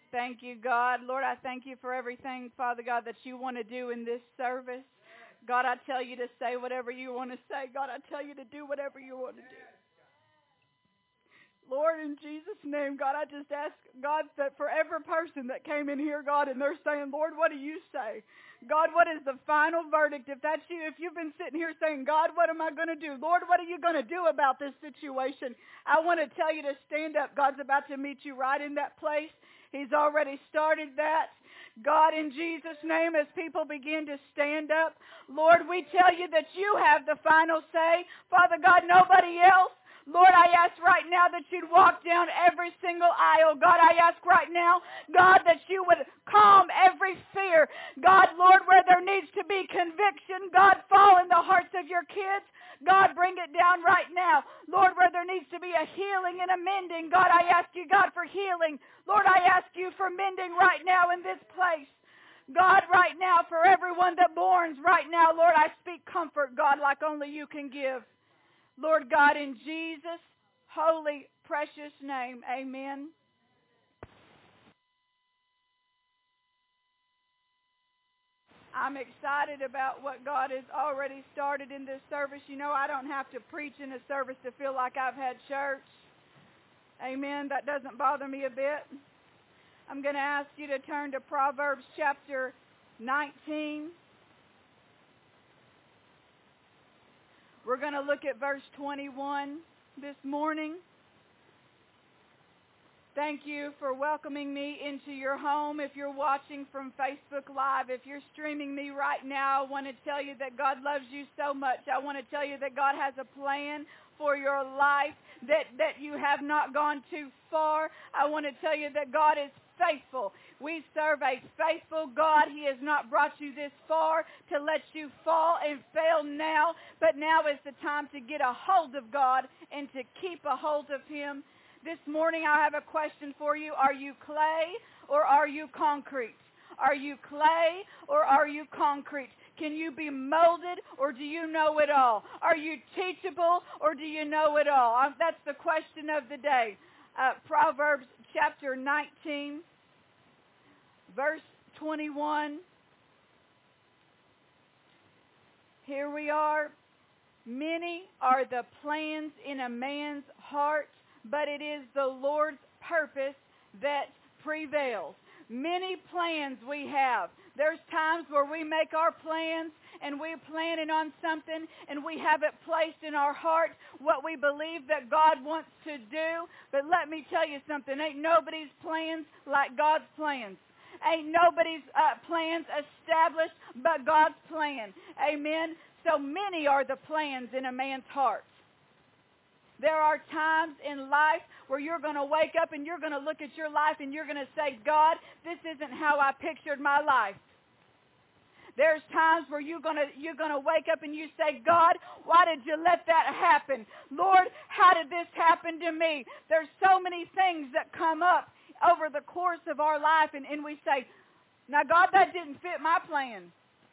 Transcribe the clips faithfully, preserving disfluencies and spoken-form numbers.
Thank you, God. Lord, I thank you for everything, Father God, that you want to do in this service. God, I tell you to say whatever you want to say. God, I tell you to do whatever you want to do. Lord, in Jesus' name, God, I just ask, God, that for every person that came in here, God, and they're saying, Lord, what do you say? God, what is the final verdict? If that's you, if you've been sitting here saying, God, what am I going to do? Lord, what are you going to do about this situation? I want to tell you to stand up. God's about to meet you right in that place. He's already started that. God, in Jesus' name, as people begin to stand up, Lord, we tell you that you have the final say. Father God, nobody else. Lord, I ask right now that you'd walk down every single aisle. God, I ask right now, God, that you would calm every fear. God, Lord, where there needs to be conviction, God, fall in the hearts of your kids. God, bring it down right now. Lord, where there needs to be a healing and a mending, God, I ask you, God, for healing. Lord, I ask you for mending right now in this place. God, right now, for everyone that mourns right now, Lord, I speak comfort, God, like only you can give. Lord God, in Jesus' holy, precious name, amen. I'm excited about what God has already started in this service. You know, I don't have to preach in a service to feel like I've had church. Amen. That doesn't bother me a bit. I'm going to ask you to turn to Proverbs chapter nineteen. We're going to look at verse twenty-one this morning. Thank you for welcoming me into your home. If you're watching from Facebook Live, if you're streaming me right now, I want to tell you that God loves you so much. I want to tell you that God has a plan for your life, that, that you have not gone too far. I want to tell you that God is faithful. We serve a faithful God. He has not brought you this far to let you fall and fail now, but now is the time to get a hold of God and to keep a hold of Him. This morning I have a question for you. Are you clay or are you concrete? Are you clay or are you concrete? Can you be molded or do you know it all? Are you teachable or do you know it all? That's the question of the day. Uh, Proverbs chapter nineteen, verse twenty-one. Here we are. Many are the plans in a man's heart, but it is the Lord's purpose that prevails. Many plans we have. There's times where we make our plans and we're planning on something and we have it placed in our heart what we believe that God wants to do. But let me tell you something. Ain't nobody's plans like God's plans. Ain't nobody's uh, plans established but God's plan. Amen. So many are the plans in a man's heart. There are times in life where you're going to wake up and you're going to look at your life and you're going to say, God, this isn't how I pictured my life. There's times where you're going to you're going to wake up and you say, God, why did you let that happen? Lord, how did this happen to me? There's so many things that come up over the course of our life and, and we say, now, God, that didn't fit my plan.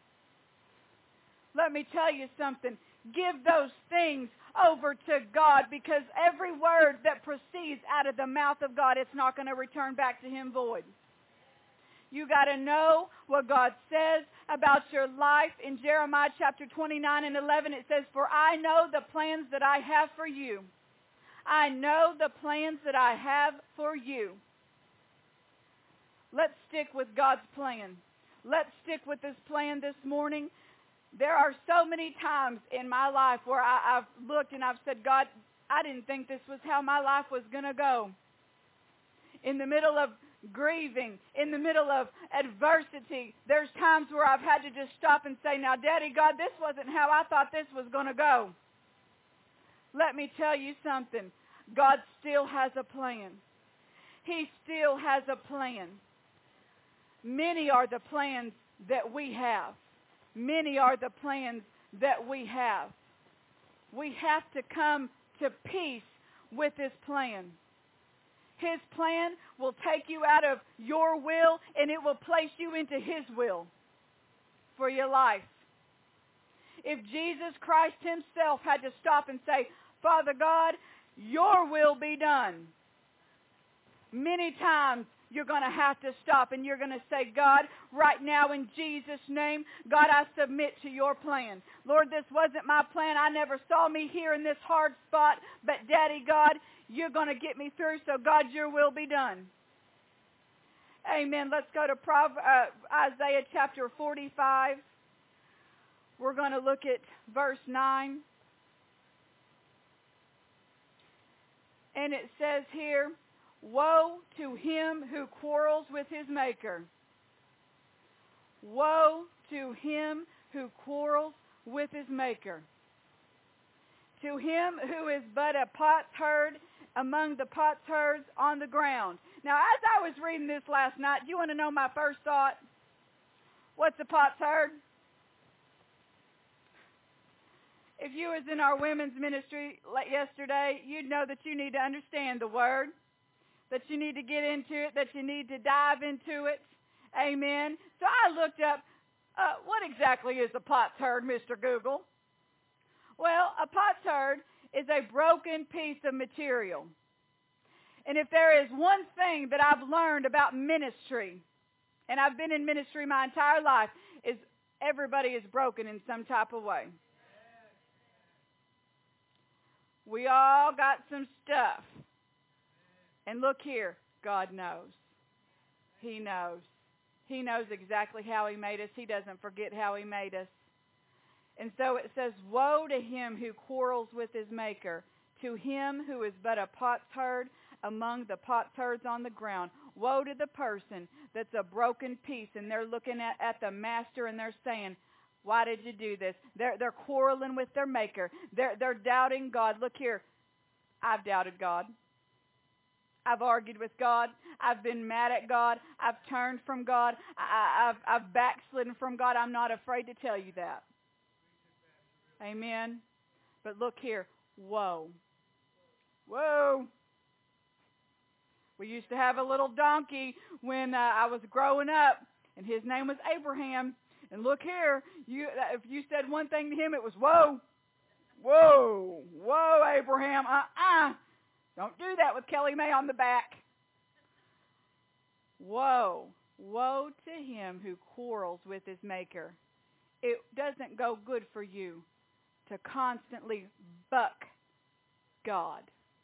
Let me tell you something. Give those things over to God, because every word that proceeds out of the mouth of God, it's not going to return back to Him void. You got to know what God says about your life. In Jeremiah chapter twenty-nine and eleven, it says, for I know the plans that I have for you. I know the plans that I have for you. Let's stick with God's plan. Let's stick with this plan this morning. There are so many times in my life where I, I've looked and I've said, God, I didn't think this was how my life was going to go. In the middle of grieving, in the middle of adversity, there's times where I've had to just stop and say, now, Daddy, God, this wasn't how I thought this was going to go. Let me tell you something. God still has a plan. He still has a plan. Many are the plans that we have. Many are the plans that we have. We have to come to peace with His plan. His plan will take you out of your will and it will place you into His will for your life. If Jesus Christ Himself had to stop and say, Father God, your will be done. Many times you're going to have to stop and you're going to say, God, right now in Jesus' name, God, I submit to your plan. Lord, this wasn't my plan. I never saw me here in this hard spot, but Daddy God, you're going to get me through, so God, your will be done. Amen. Let's go to Prov- uh, Isaiah chapter forty-five. We're going to look at verse nine. And it says here, woe to him who quarrels with his maker. Woe to him who quarrels with his maker. To him who is but a potsherd among the potsherds on the ground. Now, as I was reading this last night, do you want to know my first thought? What's a potsherd? If you was in our women's ministry yesterday, you'd know that you need to understand the word, that you need to get into it, that you need to dive into it. Amen. So I looked up, uh, what exactly is a potsherd, Mister Google? Well, a potsherd is a broken piece of material. And if there is one thing that I've learned about ministry, and I've been in ministry my entire life, is everybody is broken in some type of way. We all got some stuff. And look here, God knows. He knows. He knows exactly how he made us. He doesn't forget how he made us. And so it says, woe to him who quarrels with his maker, to him who is but a potsherd among the potsherds on the ground. Woe to the person that's a broken piece, and they're looking at, at the master and they're saying, why did you do this? They're, they're quarreling with their maker. They're, they're doubting God. Look here, I've doubted God. I've argued with God. I've been mad at God. I've turned from God. I, I've, I've backslidden from God. I'm not afraid to tell you that. Amen. But look here. Woe. Whoa. We used to have a little donkey when uh, I was growing up, and his name was Abraham. And look here. You, if you said one thing to him, it was whoa. Whoa. Whoa, Abraham. Uh-uh. Don't do that with Kelly May on the back. Woe. Woe to him who quarrels with his maker. It doesn't go good for you to constantly buck God.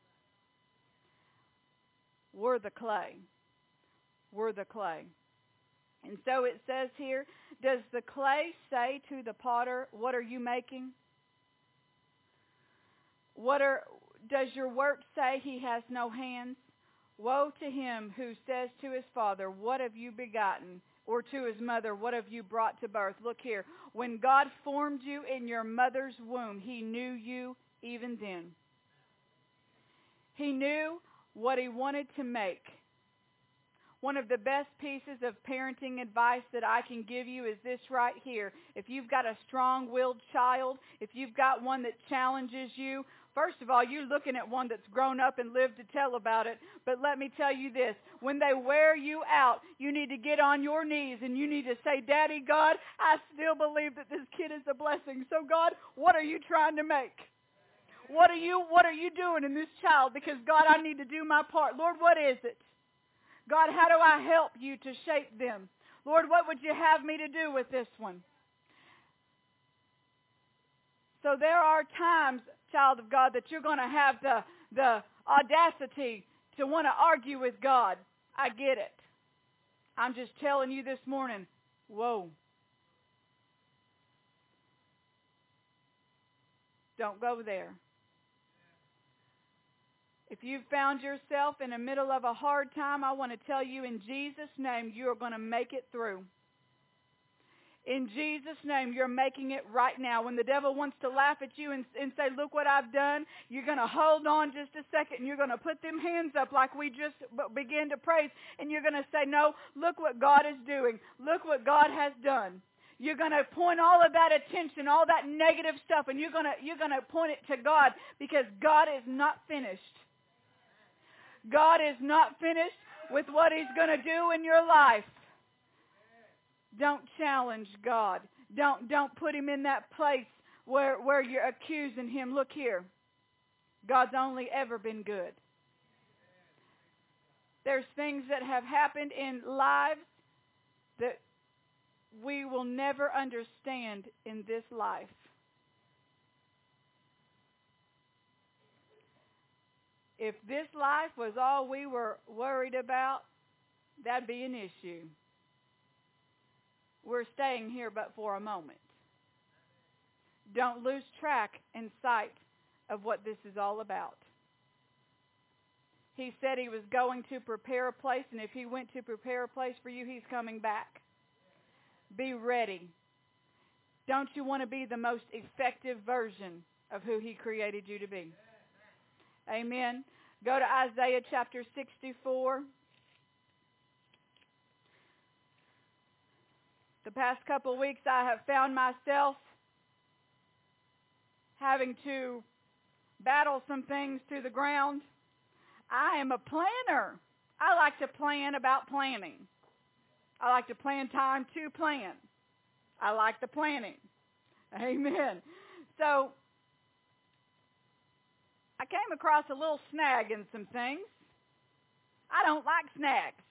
We're the clay. We're the clay. And so it says here, does the clay say to the potter, what are you making? What are, does your work say he has no hands? Woe to him who says to his father, what have you begotten? Or to his mother, what have you brought to birth? Look here. When God formed you in your mother's womb, he knew you even then. He knew what he wanted to make. One of the best pieces of parenting advice that I can give you is this right here. If you've got a strong-willed child, if you've got one that challenges you, first of all, you're looking at one that's grown up and lived to tell about it. But let me tell you this. When they wear you out, you need to get on your knees and you need to say, Daddy, God, I still believe that this kid is a blessing. So, God, what are you trying to make? What are you, what are you doing in this child? Because, God, I need to do my part. Lord, what is it? God, how do I help you to shape them? Lord, what would you have me to do with this one? So there are times, child of God, that you're going to have the, the audacity to want to argue with God. I get it. I'm just telling you this morning, whoa. Don't go there. If you've found yourself in the middle of a hard time, I want to tell you in Jesus' name, you are going to make it through. In Jesus' name, you're making it right now. When the devil wants to laugh at you and, and say, look what I've done, you're going to hold on just a second and you're going to put them hands up like we just began to praise. And you're going to say, no, look what God is doing. Look what God has done. You're going to point all of that attention, all that negative stuff, and you're going to, you're going to point it to God because God is not finished. God is not finished with what he's going to do in your life. Don't challenge God. Don't don't put him in that place where, where you're accusing him. Look here. God's only ever been good. There's things that have happened in lives that we will never understand in this life. If this life was all we were worried about, that'd be an issue. We're staying here but for a moment. Don't lose track and sight of what this is all about. He said he was going to prepare a place, and if he went to prepare a place for you, he's coming back. Be ready. Don't you want to be the most effective version of who he created you to be? Amen. Go to Isaiah chapter sixty-four. The past couple of weeks I have found myself having to battle some things to the ground. I am a planner. I like to plan about planning. I like to plan time to plan. I like the planning. Amen. So I came across a little snag in some things. I don't like snags.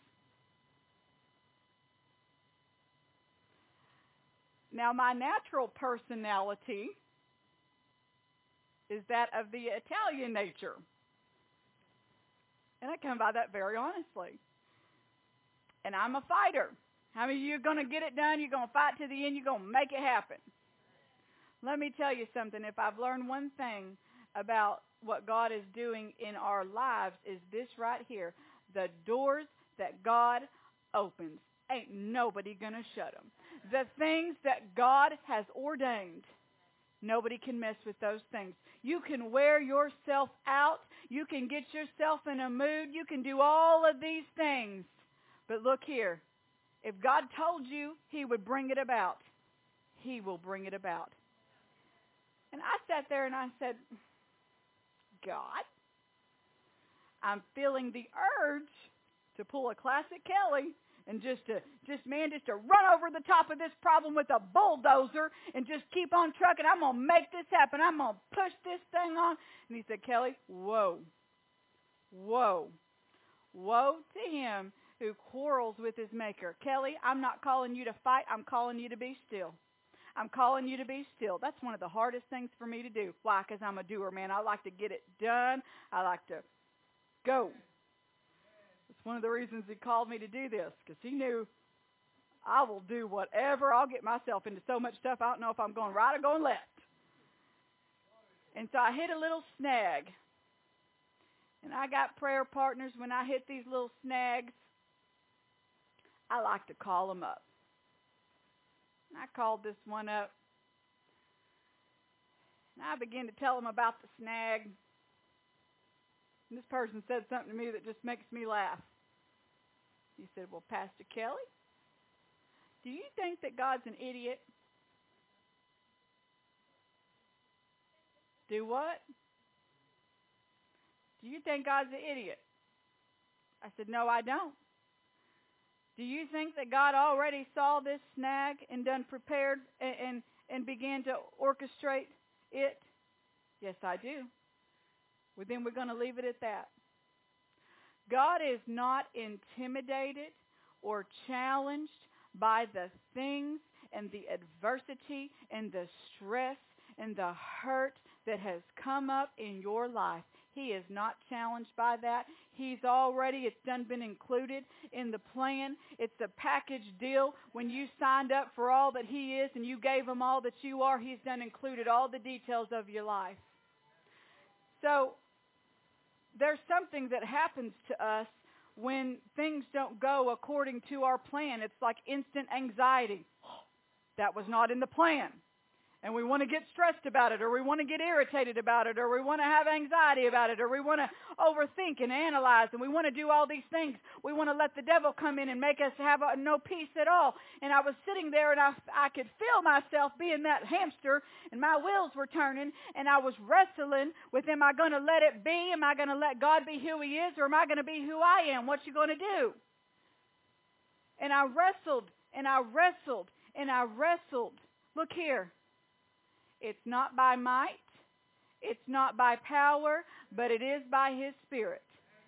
Now, my natural personality is that of the Italian nature. And I come by that very honestly. And I'm a fighter. How many of you are going to get it done? You're going to fight to the end. You're going to make it happen. Let me tell you something. If I've learned one thing about what God is doing in our lives is this right here. The doors that God opens, ain't nobody going to shut them. The things that God has ordained, nobody can mess with those things. You can wear yourself out. You can get yourself in a mood. You can do all of these things. But look here. If God told you he would bring it about, he will bring it about. And I sat there and I said, God, I'm feeling the urge to pull a classic Kelly and just to, just man, just to run over the top of this problem with a bulldozer and just keep on trucking. I'm going to make this happen. I'm going to push this thing on. And he said, Kelly, whoa, whoa, woe to him who quarrels with his maker. Kelly, I'm not calling you to fight. I'm calling you to be still. I'm calling you to be still. That's one of the hardest things for me to do. Why? Because I'm a doer, man. I like to get it done. I like to go. It's one of the reasons he called me to do this, because he knew I will do whatever. I'll get myself into so much stuff, I don't know if I'm going right or going left. And so I hit a little snag. And I got prayer partners. When I hit these little snags, I like to call them up. And I called this one up. And I began to tell them about the snag. And this person said something to me that just makes me laugh. He said, well, Pastor Kelly, do you think that God's an idiot? Do what? Do you think God's an idiot? I said, no, I don't. Do you think that God already saw this snag and done prepared and, and, and began to orchestrate it? Yes, I do. Well, then we're going to leave it at that. God is not intimidated or challenged by the things and the adversity and the stress and the hurt that has come up in your life. He is not challenged by that. He's already, it's done been included in the plan. It's a package deal. When you signed up for all that he is and you gave him all that you are, he's done included all the details of your life. So there's something that happens to us when things don't go according to our plan. It's like instant anxiety. That was not in the plan. And we want to get stressed about it, or we want to get irritated about it, or we want to have anxiety about it, or we want to overthink and analyze, and we want to do all these things. We want to let the devil come in and make us have a, no peace at all. And I was sitting there, and I, I could feel myself being that hamster, and my wheels were turning, and I was wrestling with, am I going to let it be? Am I going to let God be who he is, or am I going to be who I am? What you going to do? And I wrestled, and I wrestled, and I wrestled. Look here. It's not by might, it's not by power, but it is by his Spirit.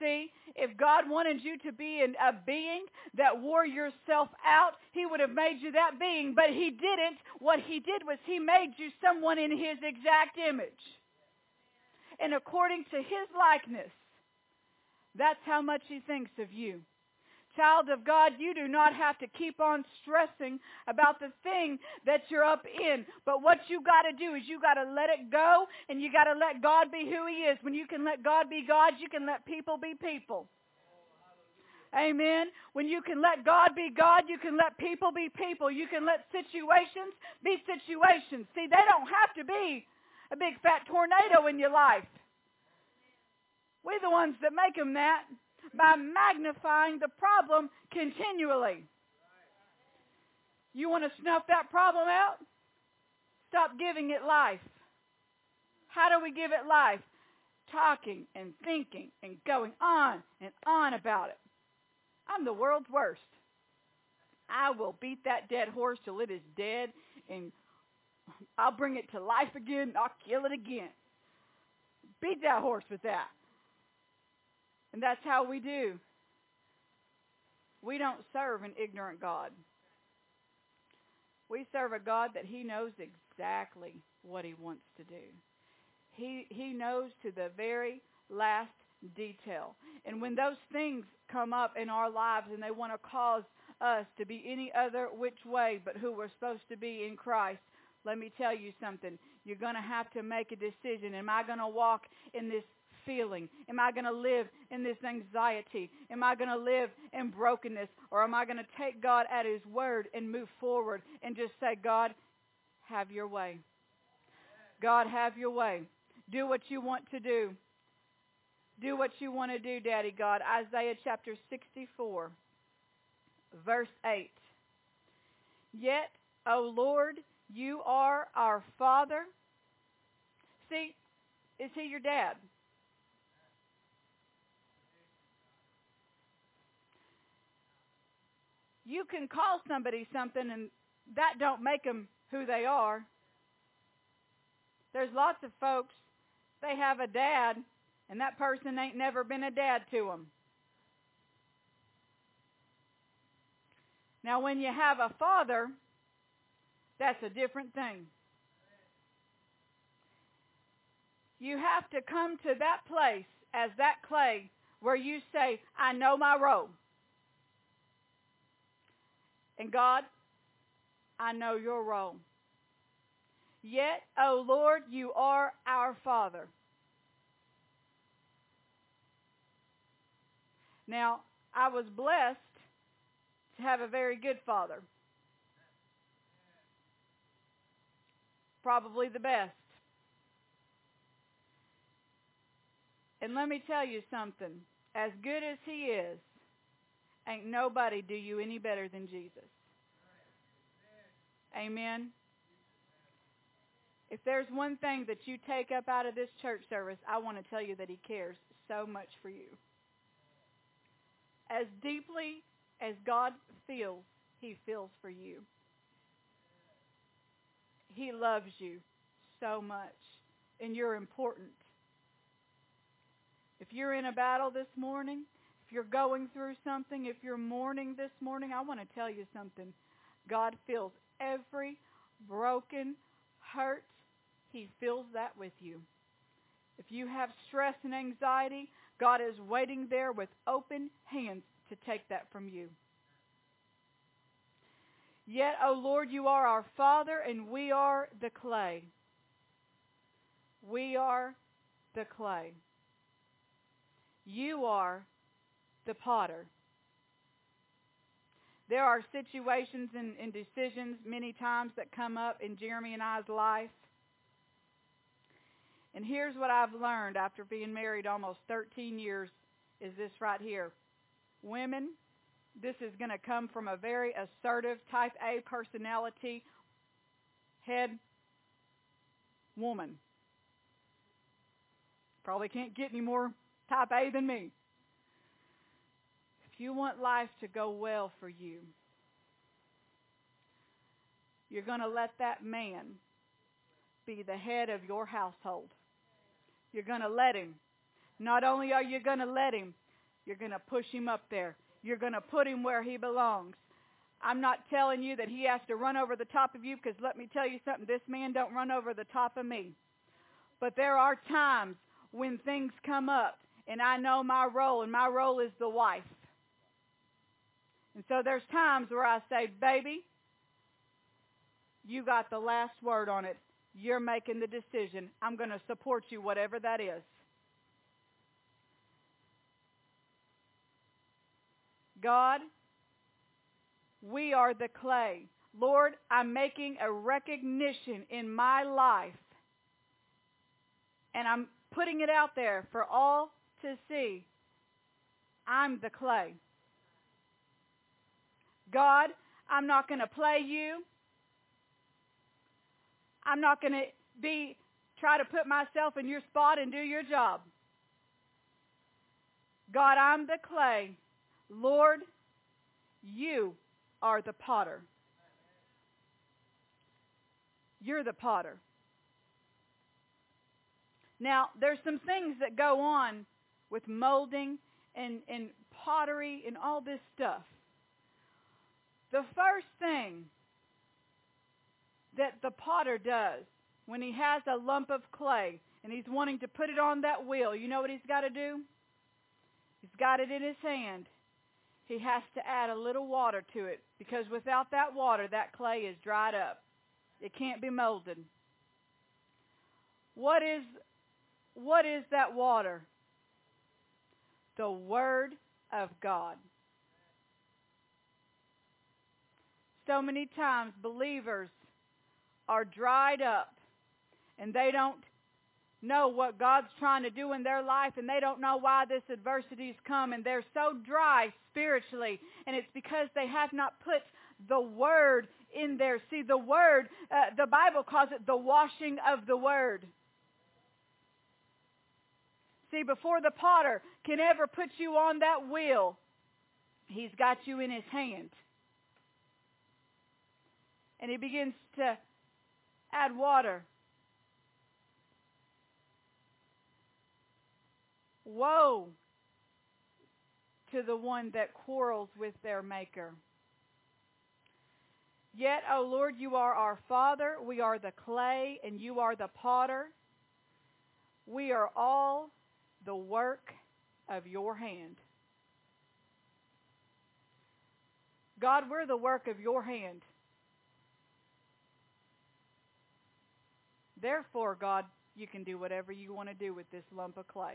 See, if God wanted you to be an, a being that wore yourself out, He would have made you that being. But He didn't. What He did was He made you someone in His exact image. And according to His likeness, that's how much He thinks of you. Child of God, you do not have to keep on stressing about the thing that you're up in. But what you got to do is you got to let it go, and you got to let God be who He is. When you can let God be God, you can let people be people. Amen. When you can let God be God, you can let people be people. You can let situations be situations. See, they don't have to be a big fat tornado in your life. We're the ones that make them that by magnifying the problem continually. You want to snuff that problem out? Stop giving it life. How do we give it life? Talking and thinking and going on and on about it. I'm the world's worst. I will beat that dead horse till it is dead, and I'll bring it to life again, and I'll kill it again. Beat that horse with that. And that's how we do. We don't serve an ignorant God. We serve a God that He knows exactly what He wants to do. He, he knows to the very last detail. And when those things come up in our lives and they want to cause us to be any other which way but who we're supposed to be in Christ, let me tell you something. You're going to have to make a decision. Am I going to walk in this feeling? Am I going to live in this anxiety? Am I going to live in brokenness? Or am I going to take God at His word and move forward and just say, God, have your way. God, have your way. Do what you want to do. Do what you want to do, Daddy God. Isaiah chapter sixty-four, verse eight. Yet, O Lord, you are our Father. See, is He your dad? You can call somebody something and that don't make them who they are. There's lots of folks, they have a dad, and that person ain't never been a dad to them. Now, when you have a father, that's a different thing. You have to come to that place as that clay where you say, I know my role. And God, I know your role. Yet, O Lord, you are our Father. Now, I was blessed to have a very good father. Probably the best. And let me tell you something. As good as He is, ain't nobody do you any better than Jesus. Amen. If there's one thing that you take up out of this church service, I want to tell you that He cares so much for you. As deeply as God feels, He feels for you. He loves you so much, and you're important. If you're in a battle this morning, if you're going through something, if you're mourning this morning, I want to tell you something. God feels every broken, hurt. He feels that with you. If you have stress and anxiety, God is waiting there with open hands to take that from you. Yet, O Lord, you are our Father, and we are the clay. We are the clay. You are the potter. There are situations and, and decisions many times that come up in Jeremy and I's life. And here's what I've learned after being married almost thirteen years is this right here. Women, this is going to come from a very assertive type A personality head woman. Probably can't get any more type A than me. If you want life to go well for you, you're going to let that man be the head of your household. You're going to let him. Not only are you going to let him, You're going to push him up there. You're going to put him where he belongs. I'm not telling you that he has to run over the top of you, because let me tell you something, this man don't run over the top of me. But there are times when things come up, and I know my role, and my role is the wife. And so there's times where I say, baby, you got the last word on it. You're making the decision. I'm going to support you, whatever that is. God, we are the clay. Lord, I'm making a recognition in my life, and I'm putting it out there for all to see. I'm the clay. God, I'm not going to play you. I'm not going to be try to put myself in your spot and do your job. God, I'm the clay. Lord, you are the potter. You're the potter. Now, there's some things that go on with molding and, and pottery and all this stuff. The first thing that the potter does when he has a lump of clay and he's wanting to put it on that wheel, you know what he's got to do? He's got it in his hand. He has to add a little water to it, because without that water, that clay is dried up. It can't be molded. What is, what is that water? The Word of God. So many times believers are dried up and they don't know what God's trying to do in their life, and they don't know why this adversity's come, and they're so dry spiritually, and it's because they have not put the Word in there. See, the Word, uh, the Bible calls it the washing of the Word. See, before the potter can ever put you on that wheel, he's got you in his hand. And he begins to add water. Woe to the one that quarrels with their Maker. Yet, O Lord, you are our Father. We are the clay, and you are the potter. We are all the work of your hand. God, we're the work of your hand. Therefore, God, you can do whatever you want to do with this lump of clay.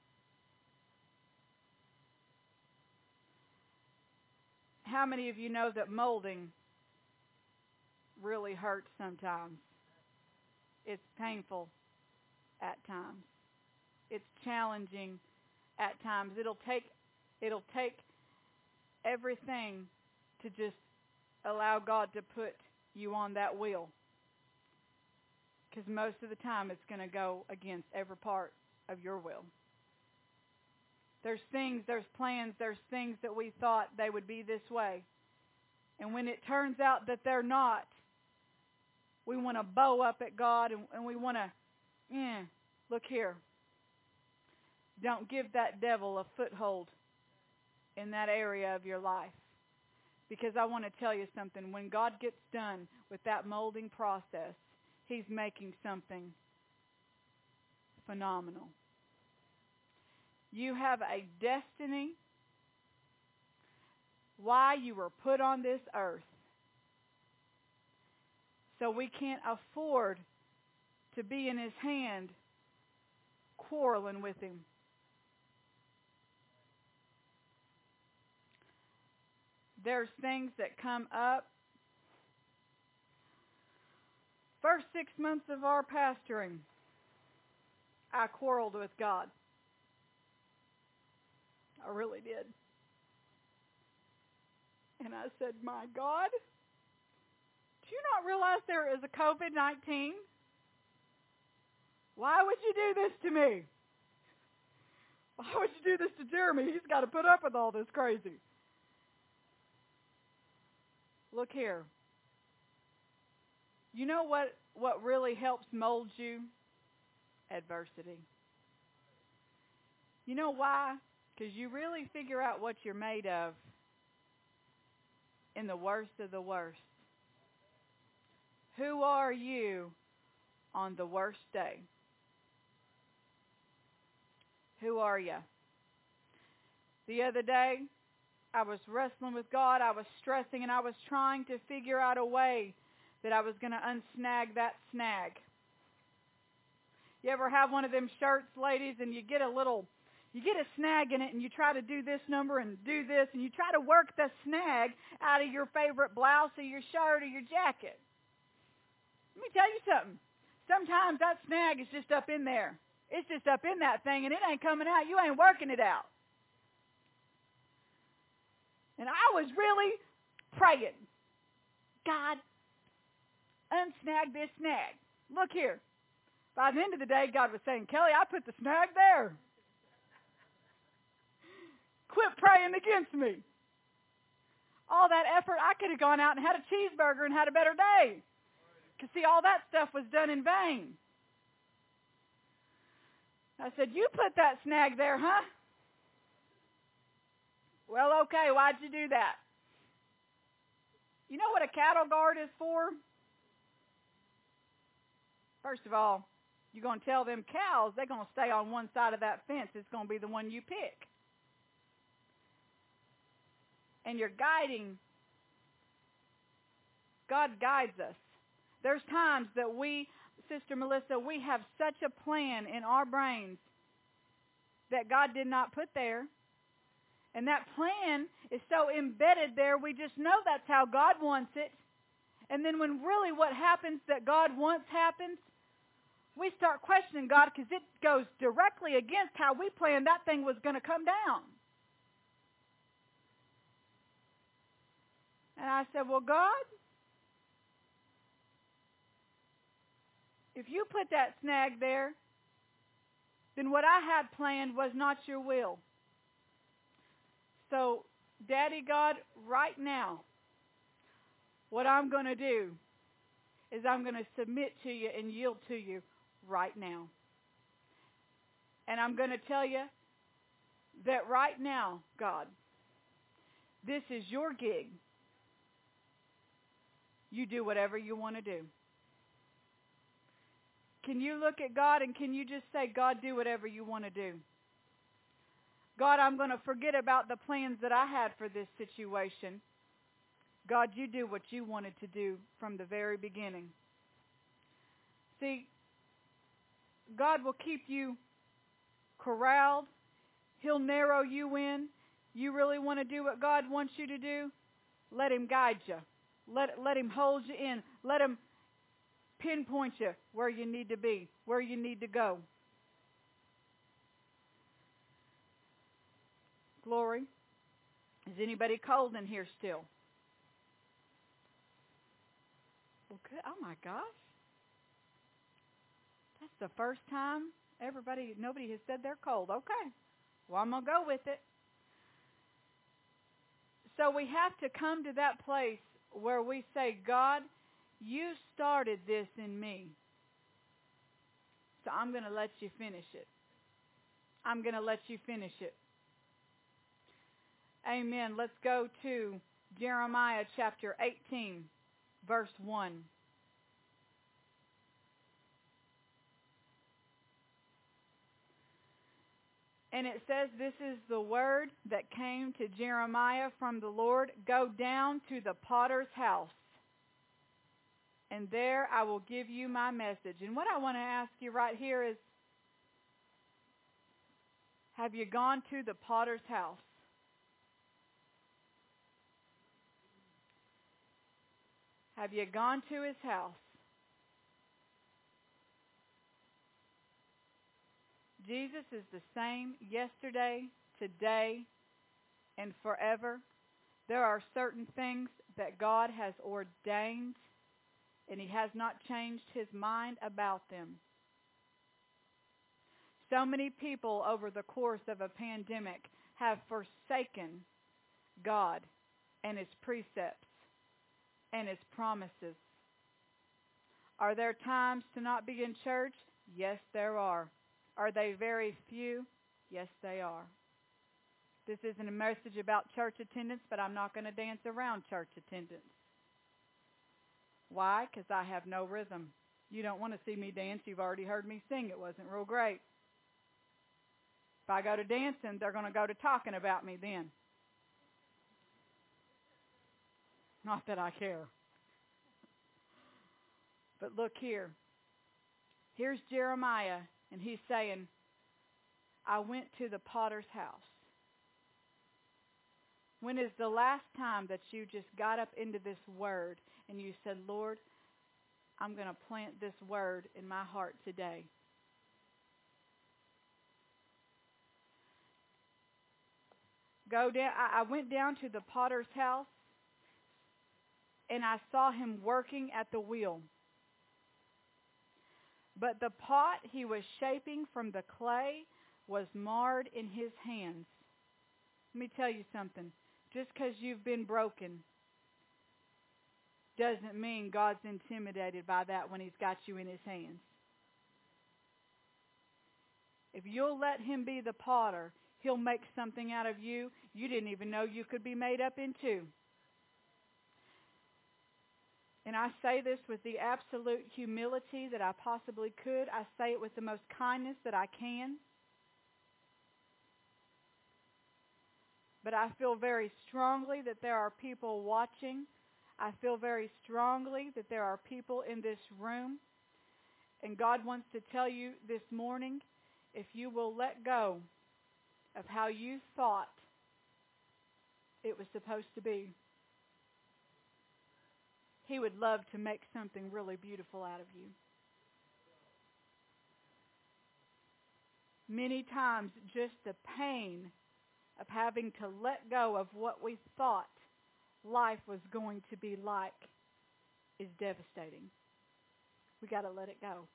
How many of you know that molding really hurts sometimes? It's painful at times. It's challenging at times. It'll take, it'll take everything to just allow God to put you on that wheel. Because most of the time it's going to go against every part of your will. There's things, there's plans, there's things that we thought they would be this way. And when it turns out that they're not, we want to bow up at God, and, and we want to, eh, look here. Don't give that devil a foothold in that area of your life. Because I want to tell you something. When God gets done with that molding process, he's making something phenomenal. You have a destiny, why you were put on this earth. So we can't afford to be in his hand quarreling with him. There's things that come up. First six months of our pastoring, I quarreled with God. I really did. And I said, my God, do you not realize there is a covid nineteen? Why would you do this to me? Why would you do this to Jeremy? He's got to put up with all this crazy. Look here. You know what, what really helps mold you? Adversity. You know why Because you really figure out what you're made of in the worst of the worst. Who are you on the worst day? Who are you? The other day, I was wrestling with God. I was stressing, and I was trying to figure out a way that I was going to unsnag that snag. You ever have one of them shirts, ladies, and you get a little, you get a snag in it, and you try to do this number and do this, and you try to work the snag out of your favorite blouse or your shirt or your jacket. Let me tell you something. Sometimes that snag is just up in there. It's just up in that thing, and it ain't coming out. You ain't working it out. And I was really praying, God, unsnag this snag. Look here. By the end of the day, God was saying, Kelly, I put the snag there. Quit praying against me. All that effort, I could have gone out and had a cheeseburger and had a better day. Because, see, all that stuff was done in vain. I said, you put that snag there, huh? Well, okay, why'd you do that? You know what a cattle guard is for? First of all, you're going to tell them cows they're going to stay on one side of that fence. It's going to be the one you pick. And you're guiding. God guides us. There's times that we, Sister Melissa, we have such a plan in our brains that God did not put there. And that plan is so embedded there, we just know that's how God wants it. And then when really what happens that God wants happens, we start questioning God because it goes directly against how we planned that thing was going to come down. And I said, well, God, if you put that snag there, then what I had planned was not your will. So, Daddy God, right now, what I'm going to do is I'm going to submit to you and yield to you right now. And I'm going to tell you that right now, God, this is your gig. You do whatever you want to do. Can you look at God and can you just say, God, do whatever you want to do? God, I'm going to forget about the plans that I had for this situation. God, you do what you wanted to do from the very beginning. See, God will keep you corralled. He'll narrow you in. You really want to do what God wants you to do? Let him guide you. Let, let him hold you in. Let him pinpoint you where you need to be, where you need to go. Glory. Is anybody cold in here still? Okay. Oh my gosh. That's the first time everybody, nobody has said they're cold. Okay. Well, I'm going to go with it. So we have to come to that place where we say, God, you started this in me. So I'm going to let you finish it. I'm going to let you finish it. Amen. Let's go to Jeremiah chapter eighteen, verse one. And it says, this is the word that came to Jeremiah from the Lord. Go down to the potter's house, and there I will give you my message. And what I want to ask you right here is, have you gone to the potter's house? Have you gone to his house? Jesus is the same yesterday, today, and forever. There are certain things that God has ordained, and he has not changed his mind about them. So many people over the course of a pandemic have forsaken God and his precepts and his promises. Are there times to not be in church? Yes, there are. Are they very few? Yes, they are. This isn't a message about church attendance, but I'm not going to dance around church attendance. Why? Because I have no rhythm. You don't want to see me dance. You've already heard me sing. It wasn't real great. If I go to dancing, they're going to go to talking about me then. Not that I care. But look here. Here's Jeremiah, and he's saying, I went to the potter's house. When is the last time that you just got up into this word and you said, Lord, I'm going to plant this word in my heart today? Go down. I went down to the potter's house, and I saw him working at the wheel. But the pot he was shaping from the clay was marred in his hands. Let me tell you something. Just because you've been broken doesn't mean God's intimidated by that when he's got you in his hands. If you'll let him be the potter, he'll make something out of you you didn't even know you could be made up into. And I say this with the absolute humility that I possibly could. I say it with the most kindness that I can. But I feel very strongly that there are people watching. I feel very strongly that there are people in this room. And God wants to tell you this morning, if you will let go of how you thought it was supposed to be, he would love to make something really beautiful out of you. Many times, just the pain of having to let go of what we thought life was going to be like is devastating. We got to let it go.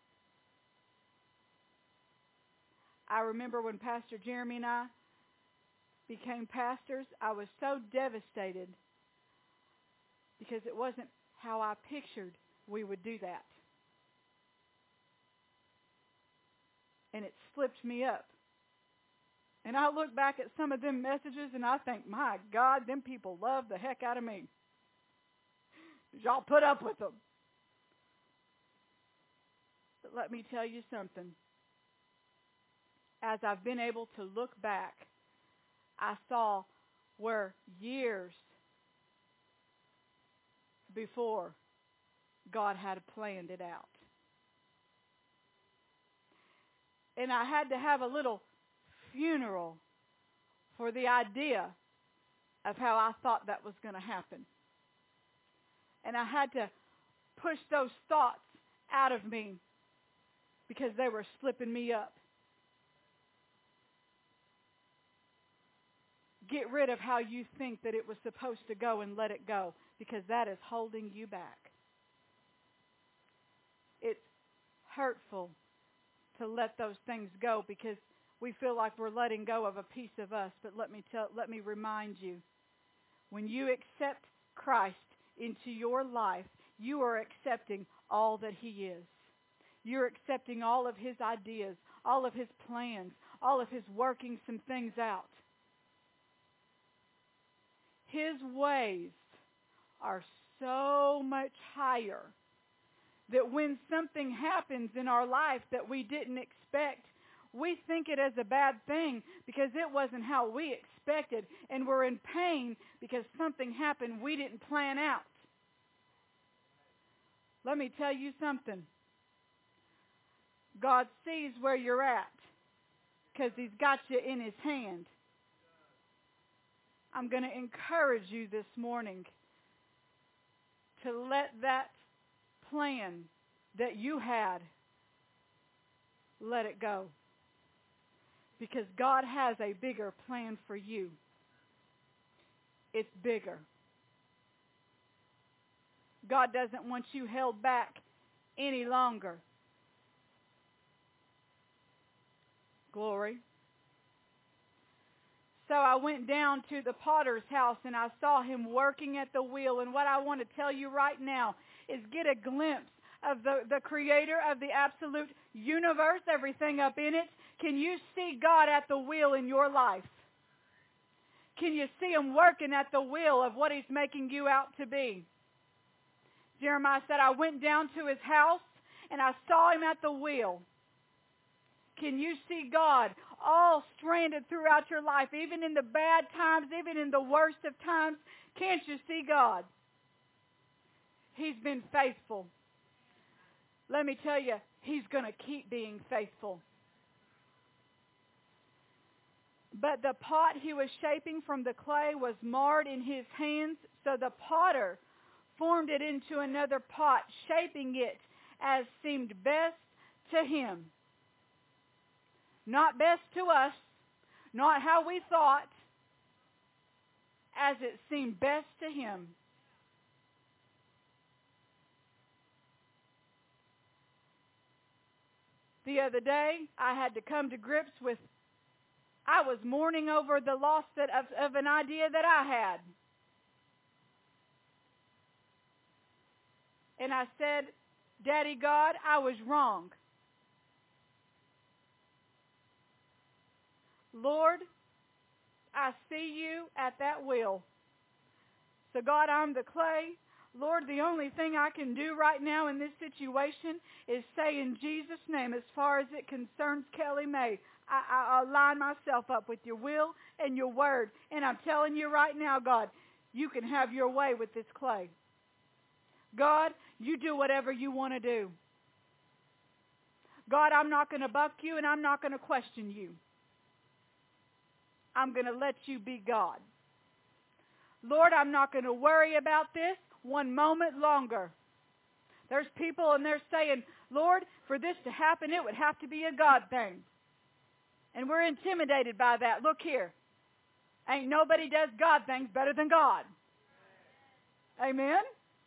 I remember when Pastor Jeremy and I became pastors, I was so devastated because it wasn't how I pictured we would do that. And it slipped me up. And I look back at some of them messages and I think, my God, them people love the heck out of me. Y'all put up with them. But let me tell you something. As I've been able to look back, I saw where years before God had planned it out. And I had to have a little funeral for the idea of how I thought that was going to happen. And I had to push those thoughts out of me because they were slipping me up. Get rid of how you think that it was supposed to go and let it go, because that is holding you back. It's hurtful to let those things go because we feel like we're letting go of a piece of us. But let me tell, let me remind you, when you accept Christ into your life, you are accepting all that he is. You're accepting all of his ideas, all of his plans, all of his working some things out. His ways are so much higher that when something happens in our life that we didn't expect, we think it as a bad thing because it wasn't how we expected, and we're in pain because something happened we didn't plan out. Let me tell you something. God sees where you're at because he's got you in his hand. I'm going to encourage you this morning to let that plan that you had, let it go. Because God has a bigger plan for you. It's bigger. God doesn't want you held back any longer. Glory. So I went down to the potter's house and I saw him working at the wheel. And what I want to tell you right now is get a glimpse of the, the creator of the absolute universe, everything up in it. Can you see God at the wheel in your life? Can you see Him working at the will of what He's making you out to be? Jeremiah said, I went down to His house and I saw Him at the wheel. Can you see God all stranded throughout your life, even in the bad times, even in the worst of times? Can't you see God? He's been faithful. Let me tell you, He's going to keep being faithful. But the pot He was shaping from the clay was marred in His hands, so the potter formed it into another pot, shaping it as seemed best to Him. Not best to us, not how we thought, as it seemed best to Him. The other day, I had to come to grips with, I was mourning over the loss that, of, of an idea that I had. And I said, Daddy God, I was wrong. Lord, I see You at that wheel. So God, I'm the clay. Lord, the only thing I can do right now in this situation is say in Jesus' name, as far as it concerns Kelly May, I, I align myself up with Your will and Your word. And I'm telling you right now, God, You can have Your way with this clay. God, You do whatever You want to do. God, I'm not going to buck You and I'm not going to question You. I'm going to let You be God. Lord, I'm not going to worry about this one moment longer. There's people and they're saying, Lord, for this to happen, it would have to be a God thing. And we're intimidated by that. Look here. Ain't nobody does God things better than God. Amen?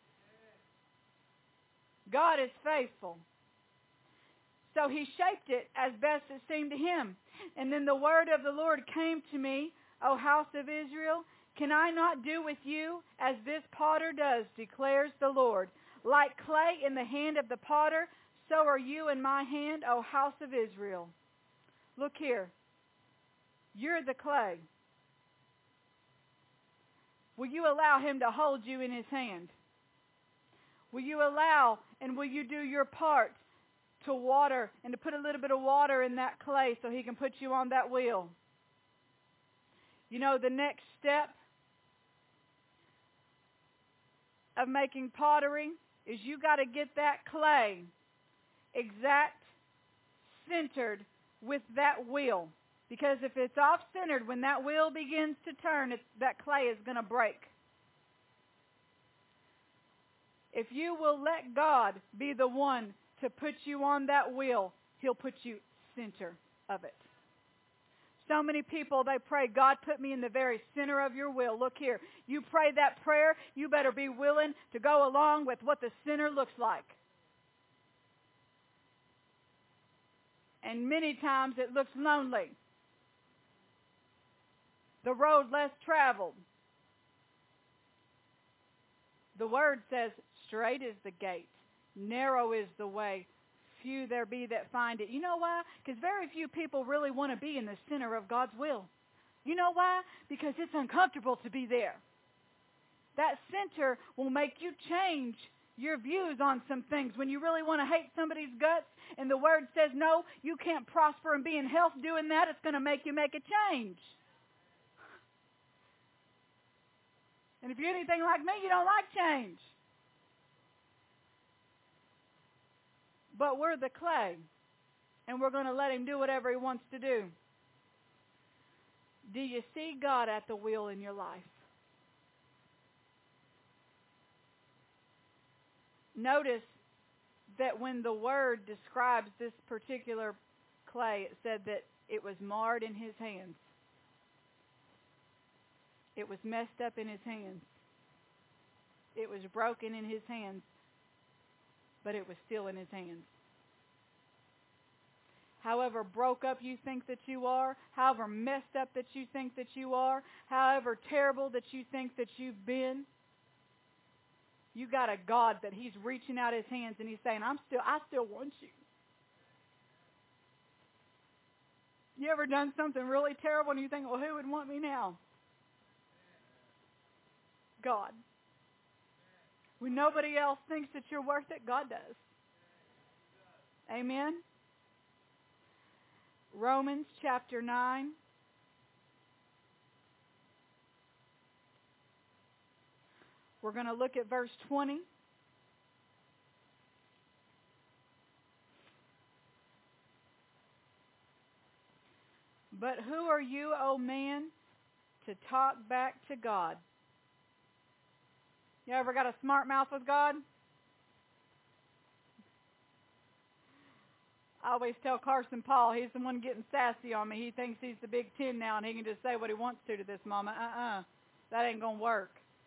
God is faithful. So He shaped it as best it seemed to Him. And then the word of the Lord came to me, O house of Israel, can I not do with you as this potter does, declares the Lord? Like clay in the hand of the potter, so are you in my hand, O house of Israel. Look here. You're the clay. Will you allow Him to hold you in His hand? Will you allow and will you do your part to water and to put a little bit of water in that clay so He can put you on that wheel? You know, the next step of making pottery is you got to get that clay exact centered with that wheel. Because if it's off-centered, when that wheel begins to turn, it's, that clay is going to break. If you will let God be the one to put you on that wheel, He'll put you center of it. So many people, they pray, God, put me in the very center of Your will. Look here. You pray that prayer, you better be willing to go along with what the center looks like. And many times it looks lonely. The road less traveled. The Word says, straight is the gate, narrow is the way, few there be that find it. You know why? Because very few people really want to be in the center of God's will. You know why? Because it's uncomfortable to be there. That center will make you change your views on some things. When you really want to hate somebody's guts and the Word says, no, you can't prosper and be in health doing that, it's going to make you make a change. And if you're anything like me, you don't like change. But we're the clay, and we're going to let Him do whatever He wants to do. Do you see God at the wheel in your life? Notice that when the Word describes this particular clay, it said that it was marred in His hands. It was messed up in His hands. It was broken in His hands. But it was still in His hands. However broke up you think that you are, however messed up that you think that you are, however terrible that you think that you've been, you got a God that He's reaching out His hands and He's saying, I'm still, I still want you. You ever done something really terrible and you think, well, who would want me now? God. When nobody else thinks that you're worth it, God does. Amen? Romans chapter nine. We're going to look at verse twenty. But who are you, O man, to talk back to God? You ever got a smart mouth with God? I always tell Carson Paul, he's the one getting sassy on me. He thinks he's the Big Ten now and he can just say what he wants to to this mama. Uh-uh. That ain't going to work.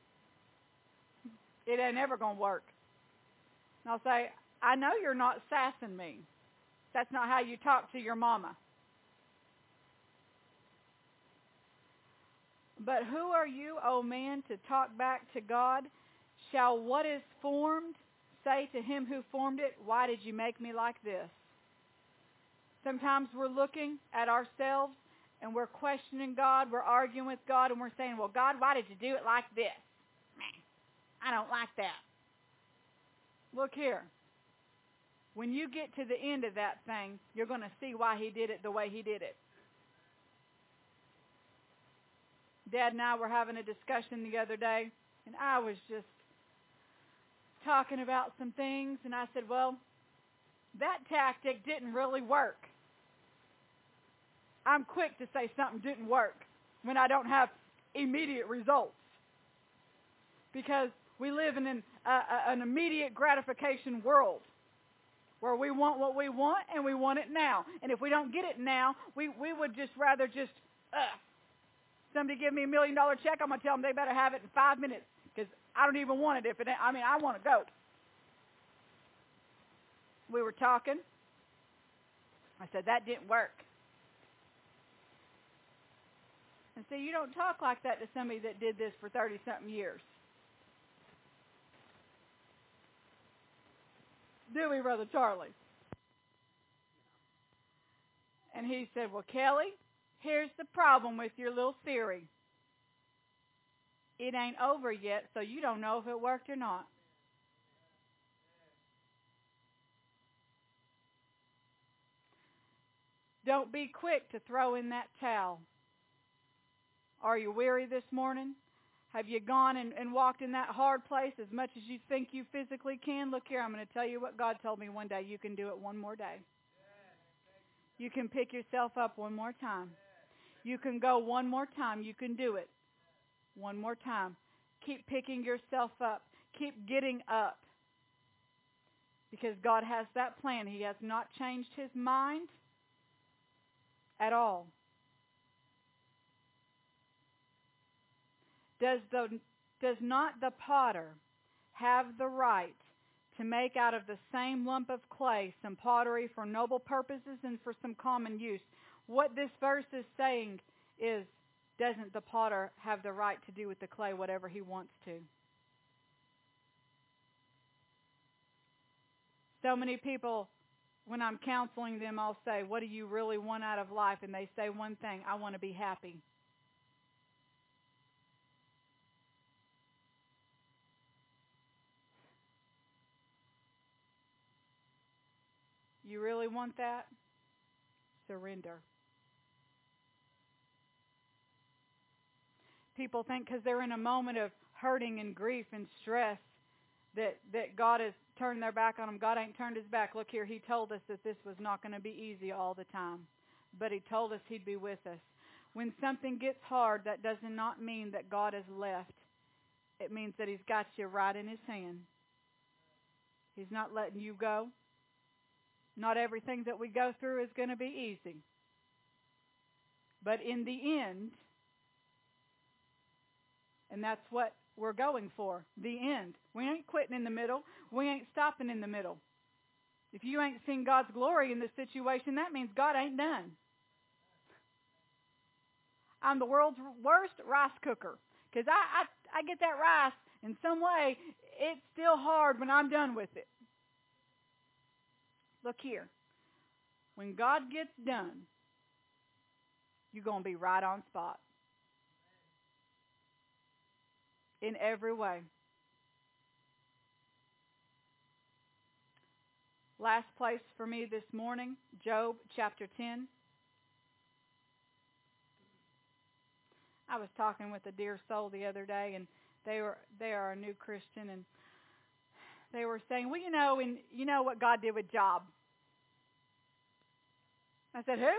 It ain't ever going to work. And I'll say, I know you're not sassing me. That's not how you talk to your mama. But who are you, O man, to talk back to God? Shall what is formed say to him who formed it, why did you make me like this? Sometimes we're looking at ourselves and we're questioning God, we're arguing with God, and we're saying, well, God, why did you do it like this? I don't like that. Look here. When you get to the end of that thing, you're going to see why he did it the way he did it. Dad and I were having a discussion the other day, and I was just talking about some things, and I said, well, that tactic didn't really work. I'm quick to say something didn't work when I don't have immediate results. Because we live in an, uh, an immediate gratification world where we want what we want and we want it now. And if we don't get it now, we, we would just rather just, uh, somebody give me a million dollar check, I'm going to tell them they better have it in five minutes because I don't even want it. If it ain't, I mean, I want to go. We were talking. I said, that didn't work. And see, you don't talk like that to somebody that did this for thirty-something years. Do we, Brother Charlie? And he said, well, Kelly, here's the problem with your little theory. It ain't over yet, so you don't know if it worked or not. Don't be quick to throw in that towel. Are you weary this morning? Have you gone and, and walked in that hard place as much as you think you physically can? Look here, I'm going to tell you what God told me one day. You can do it one more day. You can pick yourself up one more time. You can go one more time. You can do it one more time. Keep picking yourself up. Keep getting up. Because God has that plan. He has not changed his mind at all. Does the does not the potter have the right to make out of the same lump of clay some pottery for noble purposes and for some common use? What this verse is saying is, doesn't the potter have the right to do with the clay whatever he wants to? So many people, when I'm counseling them, I'll say, what do you really want out of life? And they say one thing, I want to be happy. You really want that? Surrender. People think because they're in a moment of hurting and grief and stress that, that God has turned their back on them. God ain't turned his back. Look here, he told us that this was not going to be easy all the time. But he told us he'd be with us. When something gets hard, that does not mean that God has left. It means that he's got you right in his hand. He's not letting you go. Not everything that we go through is going to be easy. But in the end, and that's what we're going for, the end. We ain't quitting in the middle. We ain't stopping in the middle. If you ain't seen God's glory in this situation, that means God ain't done. I'm the world's worst rice cooker because I, I, I get that rice in some way. It's still hard when I'm done with it. Look here. When God gets done, you're going to be right on spot. in every way. Last place for me this morning, Job chapter ten. I was talking with a dear soul the other day, and they were they are a new Christian, and they were saying, well, you know, and you know what God did with Job. I said, who?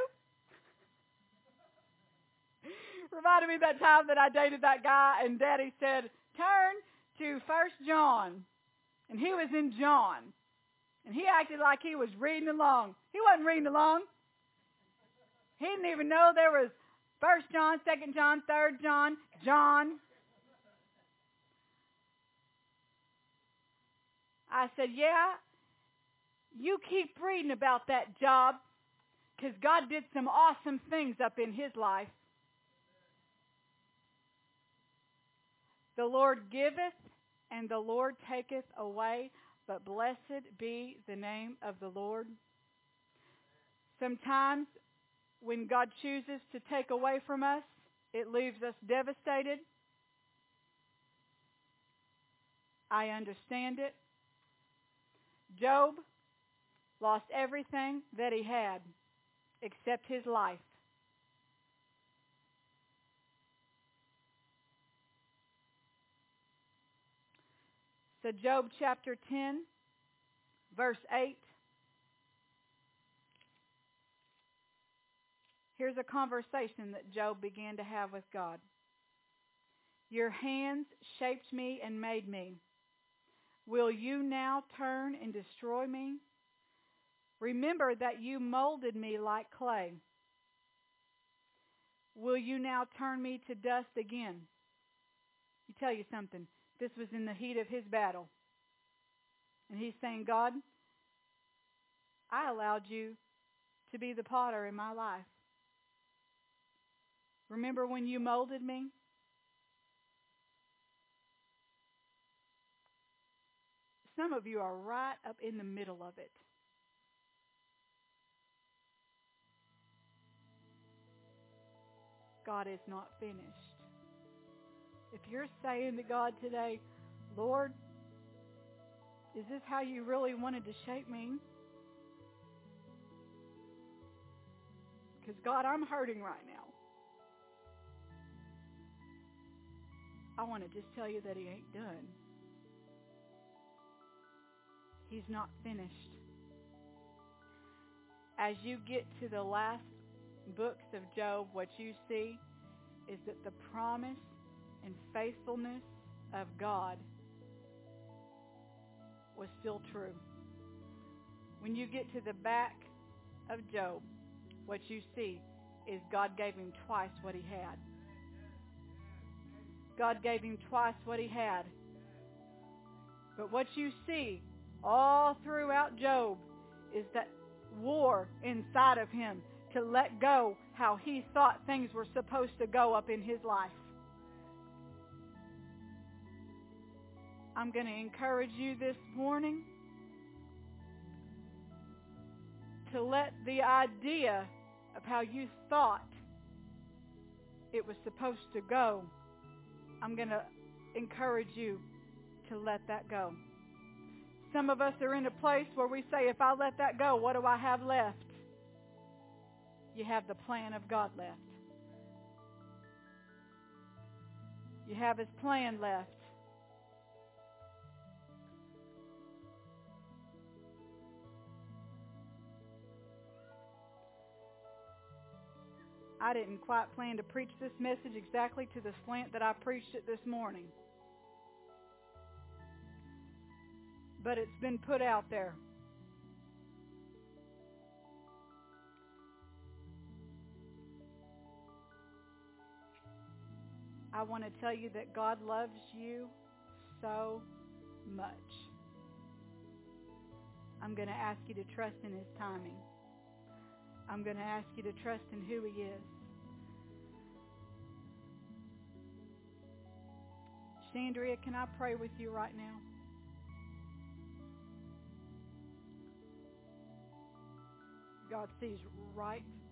Reminded me of that time that I dated that guy, and Daddy said, turn to First John. And he was in John. And he acted like he was reading along. He wasn't reading along. He didn't even know there was First John, Second John, Third John, John. I said, yeah, you keep reading about that Job, because God did some awesome things up in his life. The Lord giveth, and the Lord taketh away, but blessed be the name of the Lord. Sometimes when God chooses to take away from us, it leaves us devastated. I understand it. Job lost everything that he had except his life. So Job chapter ten, verse eight. Here's a conversation that Job began to have with God. Your hands shaped me and made me. Will you now turn and destroy me? Remember that you molded me like clay. Will you now turn me to dust again? Let me tell you something. This was in the heat of his battle. And he's saying, God, I allowed you to be the potter in my life. Remember when you molded me? Some of you are right up in the middle of it. God is not finished. If you're saying to God today, Lord, is this how you really wanted to shape me? Because God, I'm hurting right now. I want to just tell you that he ain't done. He's not finished. As you get to the last books of Job, what you see is that the promise and faithfulness of God was still true. When you get to the back of Job, what you see is God gave him twice what he had. God gave him twice what he had. But what you see all throughout Job is that war inside of him to let go how he thought things were supposed to go up in his life. I'm going to encourage you this morning to let the idea of how you thought it was supposed to go, I'm going to encourage you to let that go. Some of us are in a place where we say, if I let that go, what do I have left? You have the plan of God left. You have his plan left. I didn't quite plan to preach this message exactly to the slant that I preached it this morning. But it's been put out there. I want to tell you that God loves you so much. I'm going to ask you to trust in his timing. I'm going to ask you to trust in who he is. Chandria, can I pray with you right now? God sees right